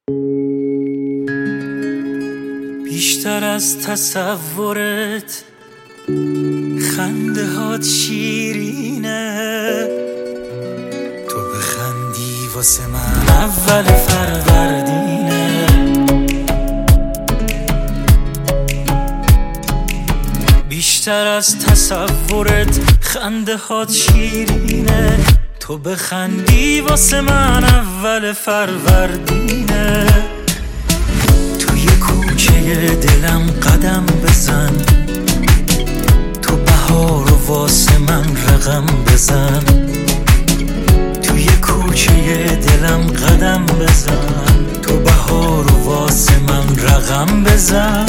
بیشتر از تصورت خنده هات شیرینه، تو بخندی واسه من اول فروردینه. بیشتر از تصورت خنده هات شیرینه، تو بخندی واسه من اول فروردینه. توی کوچه دلم قدم بزن، تو بهار و واسه من رقم بزن. توی کوچه دلم قدم بزن، تو بهار و واسه من رقم بزن.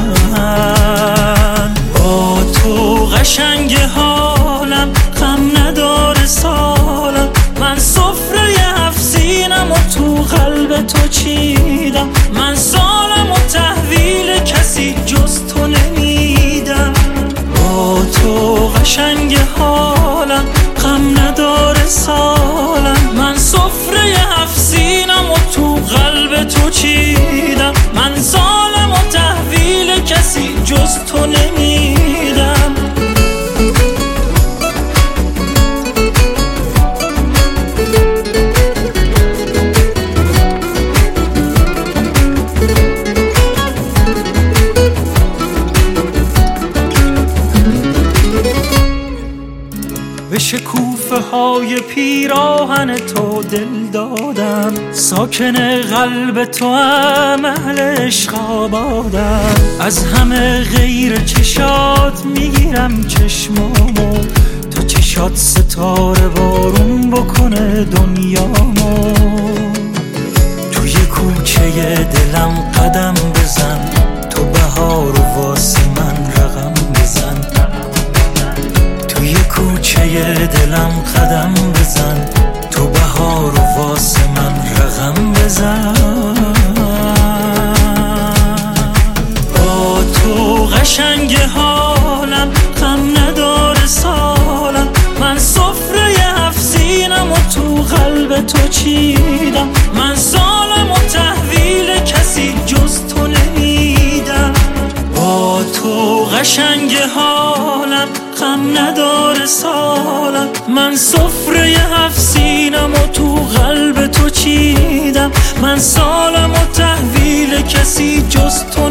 با تو قشنگ حالم، غم نداره سالم. من سفره هفت سینم و تو قلب تو چیدم. من سالم و تحویل کسی جز تو نمیدم. با تو قشنگ حالم، غم نداره سالم. من سفره هفت سینم و تو قلب تو چیدم. من سالم و تحویل کسی جز تو نمیدم. به شکوفه های پیراهن تو دل دادم. ساکن قلب تو هم اهل عشق آبادم. از همه غیر چشات میگیرم چشمامو، تا چشات ستاره بارون بکنه دنیامو. توی کوچه دلم قدم بزن، تو بهار و واسه من رقم بزن. توی کوچه دلم قدم بزن، تو بهار و واسه من رقم بزن. با تو قشنگ حالم، غم نداره سالم. من سفره هفت سینم و تو قلب تو چیدم. من سالم و تحویل کسی جز تو نمیدم. با تو قشنگ حالم، غم نداره سالم. من سفره هفت سینم و تو قلب تو چیدم. من سالم و تحویل کسی جز تو